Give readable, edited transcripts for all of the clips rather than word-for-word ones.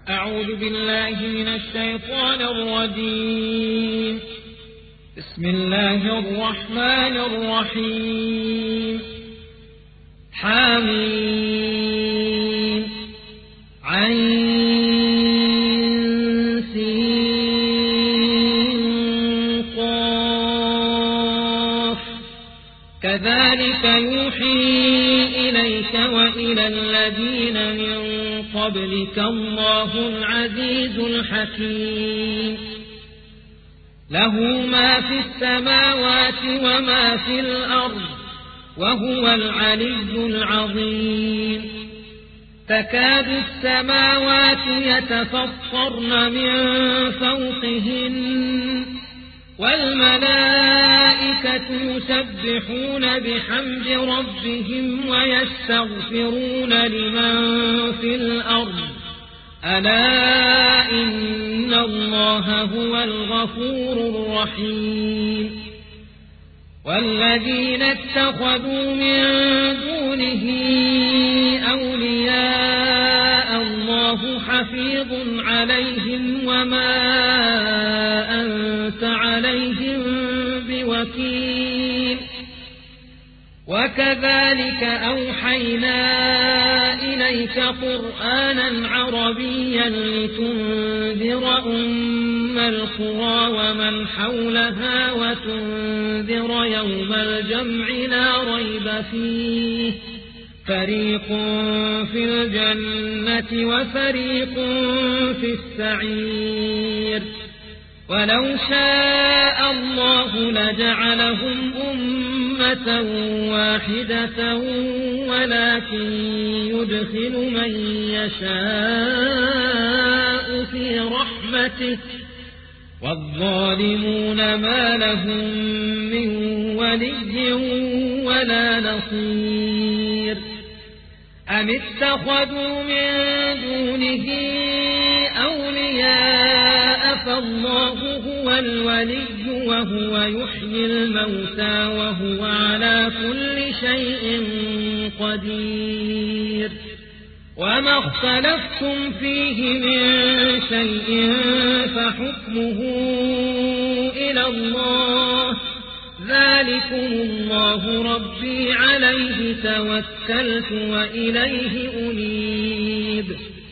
أعوذ بالله من الشيطان الرجيم. بسم الله الرحمن الرحيم. حميم عين سين قاف كذلك يوحي إليك وإلى الذين من قبلك الله العزيز الحكيم. له ما في السماوات وما في الأرض وهو العلي العظيم. تكاد السماوات يتفطرن من فوقهن والملائكة يسبحون بحمد ربهم ويستغفرون لمن في الأرض ألا إن الله هو الغفور الرحيم. والذين اتخذوا من دونه أولياء الله حفيظ عليهم وما أنت عليهم بوكيل. وكذلك أوحينا إليك قرآنا عربيا لتنذر أم القرى ومن حولها وتنذر يوم الجمع لا ريب فيه فريق في الجنة وفريق في السعير. ولو شاء الله لجعلهم أمة واحدة ولكن يدخل من يشاء في رحمته والظالمون ما لهم من ولي ولا نصير. أم اتخذوا من دونه أولياء فالله هو الولي وهو يحيي الموتى وهو على كل شيء قدير. وما اختلفتم فيه من شيء فحكمه إلى الله ذلكم الله ربي عليه توكلت وإليه أنيب.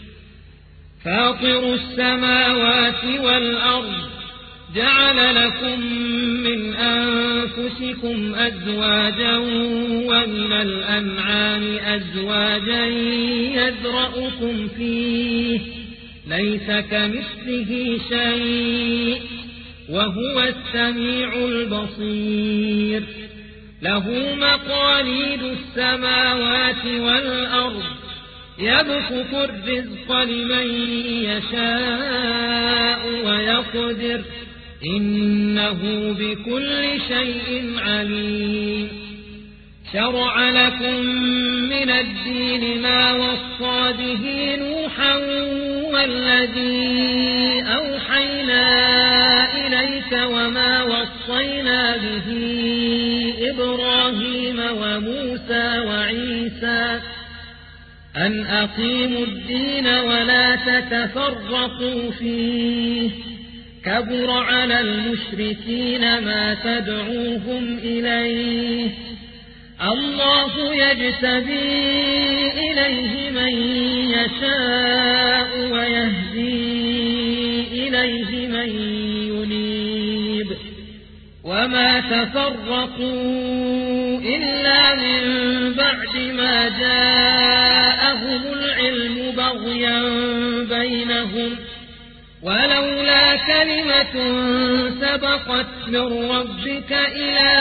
فاطر السماوات والأرض جعل لكم من أنفسكم أزواجا ومن الأنعام أزواجا يذرأكم فيه ليس كمثله شيء وهو السميع البصير. له مقاليد السماوات والأرض يبسط الرزق لمن يشاء ويقدر إنه بكل شيء عليم. شرع لكم من الدين ما وصى به نوحا والذي أوحينا إليك وما وصينا به إبراهيم وموسى وعيسى أن أقيموا الدين ولا تتفرقوا فيه كبر على المشركين ما تدعوهم إليه. الله يجتبي إليه من يشاء ويهدي إليه من ينيب. وما تفرقوا إلا من بعد ما جاءهم العلم بغيا بينهم ولولا كلمة سبقت من ربك إلى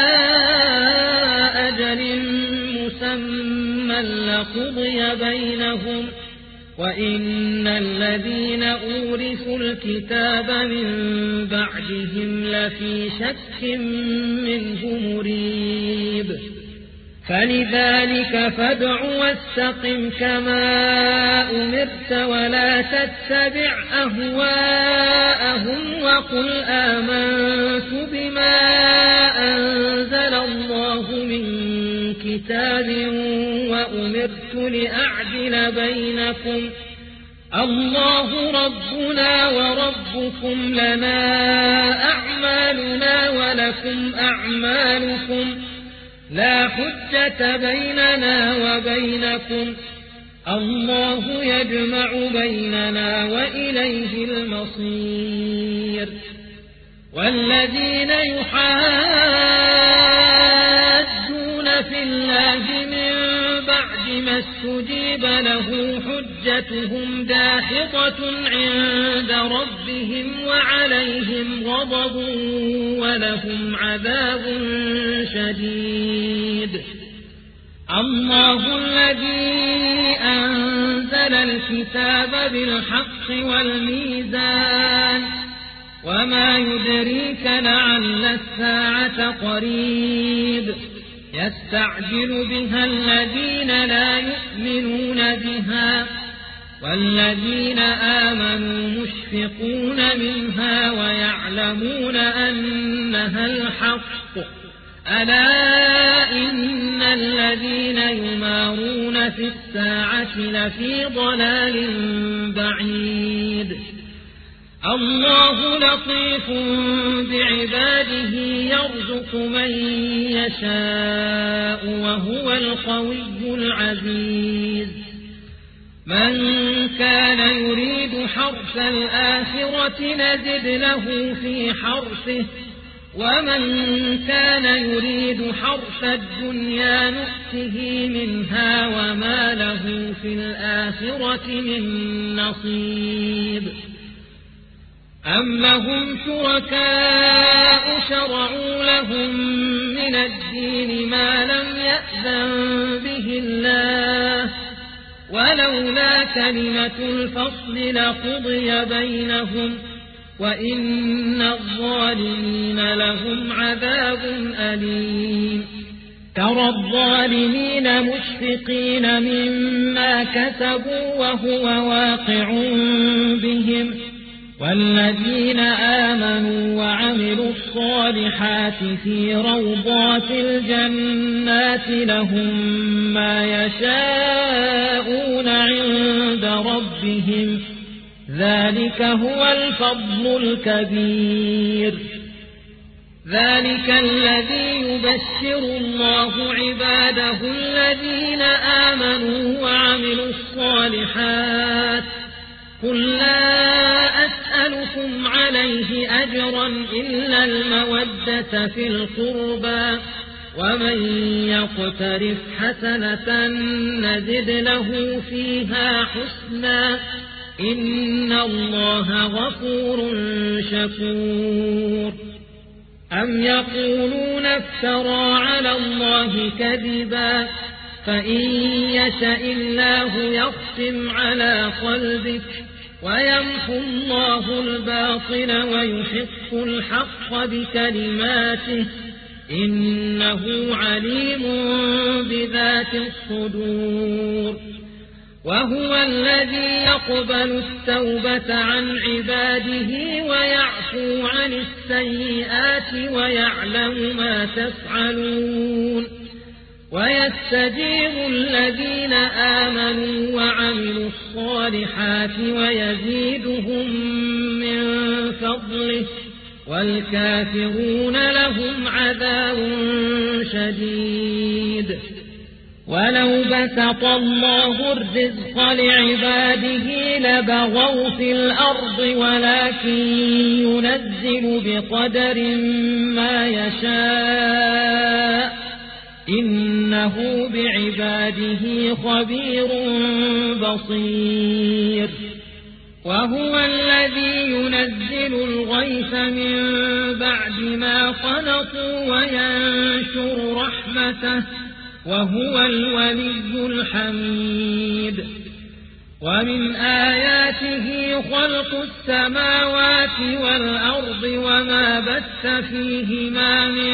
أجل مسمى لقضي بينهم وإن الذين أورثوا الكتاب من بعدهم لفي شك منه مريب. فلذلك فادع واستقم كما أمرت ولا تتبع أهواءهم وقل آمنت بما أنزل الله من كتاب وأمرت لأعدل بينكم الله ربنا وربكم لنا أعمالنا ولكم أعمالكم لا حجة بيننا وبينكم الله يجمع بيننا وإليه المصير والذين يحاجون في الله من بعد ما استجيب له حجتهم داحضة عند ربهم وعليهم غضب ولهم عذاب شديد الله الذي أنزل الكتاب بالحق والميزان وما يدريك لعل الساعة قريب يستعجل بها الذين لا يؤمنون بها والذين آمنوا مشفقون منها ويعلمون أنها الحق ألا إن الذين يمارون في الساعة لفي ضلال بعيد الله لطيف بعباده يرزق من يشاء وهو القوي العزيز من كان يريد حرث الآخرة نزد له في حرثه ومن كان يريد حرث الدنيا نؤته منها وما له في الآخرة من نصيب أم لهم شركاء شرعوا لهم من الدين ما لم يأذن به الله ولولا كلمة الفصل لقضي بينهم وإن الظالمين لهم عذاب أليم ترى الظالمين مشفقين مما كسبوا وهو واقع بهم والذين آمنوا وعملوا الصالحات في روضات الجنات لهم ما يشاءون عند ربهم ذلك هو الفضل الكبير ذلك الذي يبشر الله عباده الذين آمنوا وعملوا الصالحات قل لا أسألكم عليه أجرا إلا المودة في القربى ومن يقترف حسنة نزد له فيها حسنا إن الله غفور شكور أم يقولون افترى على الله كذبا فإن يشأ الله يختم على قلبك ويمحو الله الباطل ويحق الحق بكلماته إنه عليم بذات الصدور وهو الذي يقبل التوبة عن عباده ويعفو عن السيئات ويعلم ما تفعلون ويستجيب الذين آمنوا وعملوا الصالحات ويزيدهم من فضله والكافرون لهم عذاب شديد ولو بسط الله الرزق لعباده لبغوا في الأرض ولكن ينزل بقدر ما يشاء إنه بعباده خبير بصير وهو الذي ينزل الغيث من بعد ما قنطوا وينشر رحمته وهو الولي الحميد ومن آياته خلق السماوات والأرض وما بث فيهما من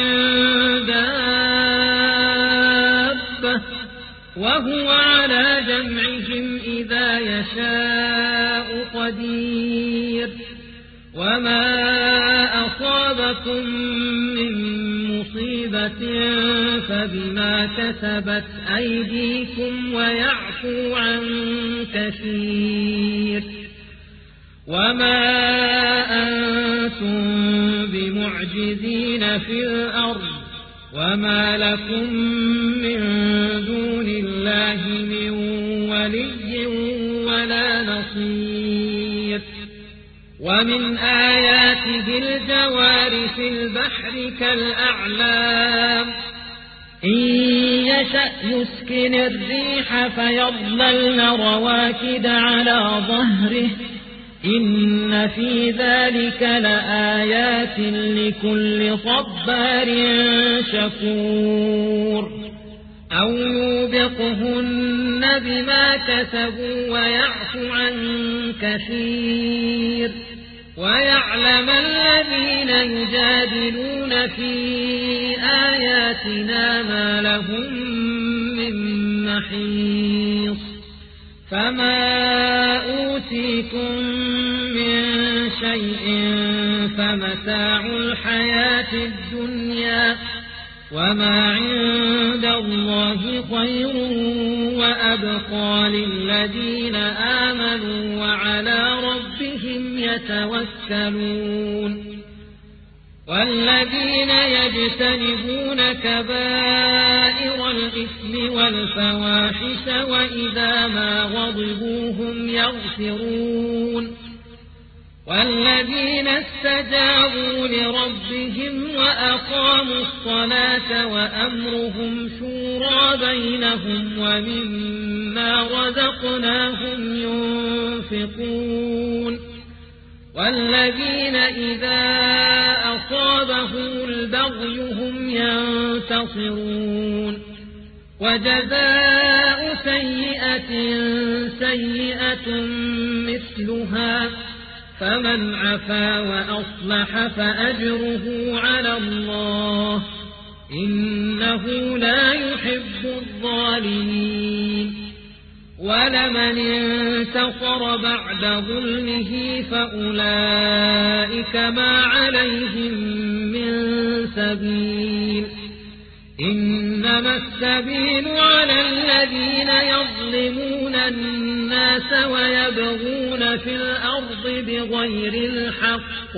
دابة وهو على جمعهم إذا يشاء قدير وما أصابكم من مصيبة فبما كسبت أيديكم ويعفو ويعفو عن كثير. وما أنتم بمعجزين في الأرض وما لكم من دون الله من ولي ولا نصير. ومن آياته الجوار في البحر كالأعلام إن يشأ يسكن الريح فيظللن رواكد على ظهره إن في ذلك لآيات لكل صبار شكور. أو يوبقهن بما كسبوا ويعفو عن كثير. ويعلم الذين يجادلون في آياتنا ما لهم من محيص. فما أوتيتم من شيء فمتاع الحياة الدنيا وما عند الله خير وأبقى للذين آمنوا وعلى ربهم يتوكلون. والذين يجتنبون كبائر الإثم والفواحش وإذا ما غضبوا هم يغفرون. والذين استجابوا لربهم وأقاموا الصلاة وأمرهم شورى بينهم ومما رزقناهم ينفقون. والذين إذا أصابهم البغي هم ينتصرون. وجزاء سيئة سيئة مثلها فمن عفا وأصلح فأجره على الله إنه لا يحب الظالمين. ولمن انتصر بعد ظلمه فأولئك ما عليهم من سبيل. إنما السبيل على الذين يظلمون الناس ويبغون في الأرض بغير الحق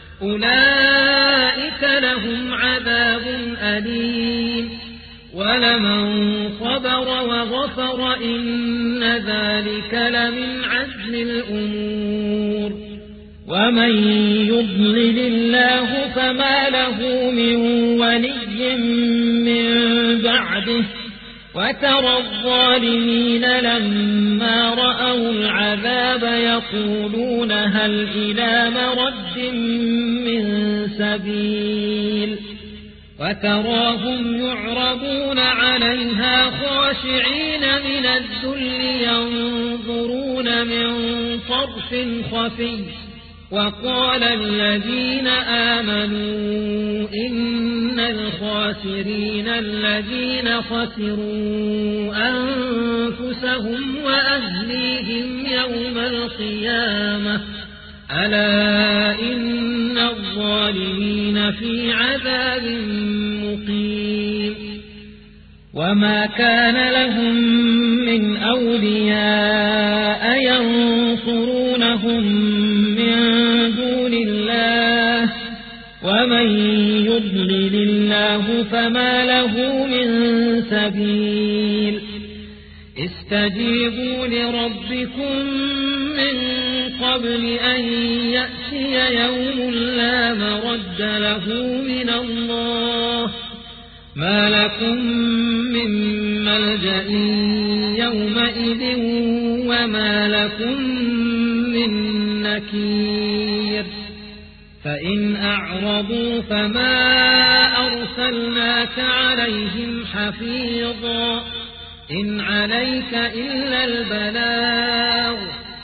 أولئك لهم عذاب أليم. ولمن صبر وغفر إن ذلك لمن عزم الأمور. ومن يضلل الله فما له من ولي من بعده. وترى الظالمين لما رأوا العذاب يقولون هل إلى مرد من سبيل. وتراهم يعرضون عليها خاشعين من الذل ينظرون من طرف خفي. وقال الذين آمنوا إن الخاسرين الذين خسروا أنفسهم وأهليهم يوم القيامة ألا إن الظالمين في عذاب مقيم. وما كان لهم من أولياء ينصرونهم من دون الله ومن يضلل الله فما له من سبيل. استجيبوا لربكم من قبل أن يأتي يوم لا مرد له من الله ما لكم من ملجأ يومئذ وما لكم من نكير. فإن أعرضوا فما أرسلناك عليهم حفيظا إن عليك إلا البلاغ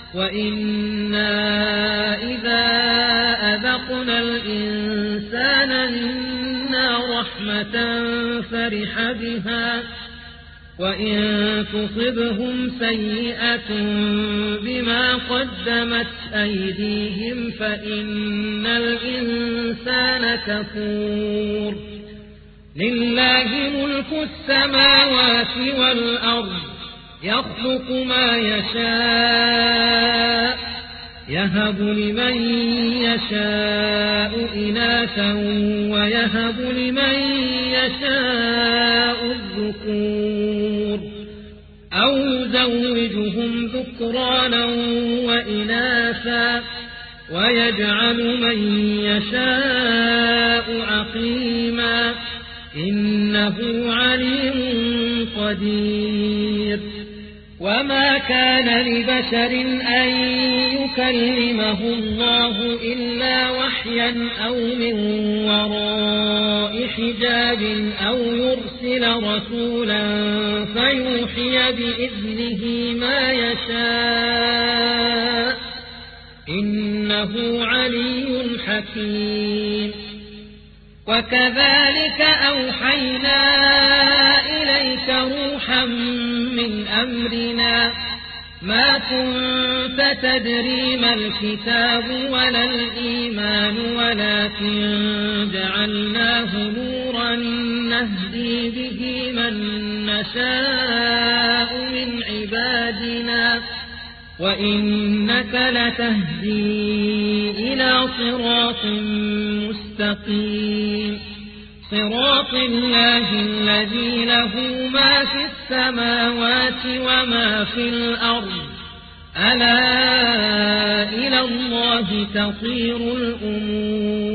وإنا إذا أذقنا الإنسان منا رحمة فرح بها وإن تصبهم سيئة بما قدمت أيديهم فإن الإنسان كفور. لله ملك السماوات والأرض يخلق ما يشاء يهب لمن يشاء إناثا ويهب لمن يشاء الذكور أو يزوجهم ذكرانا وإناثا ويجعل من يشاء عقيما إنه عليم قدير وما كان لبشر أن يكلمه الله إلا وحيا أو من وراء حجاب أو يرسل رسولا فيوحي بإذنه ما يشاء إنه علي حكيم وكذلك أوحينا إليك روحا من أمرنا ما كنت تدري ما الكتاب ولا الإيمان ولكن جعلناه نورا نهدي به من نشاء من عبادنا وإنك لتهدي إلى صراط مستقيم صراط الله الذي له ما في السماوات وما في الأرض ألا إلى الله تصير الأمور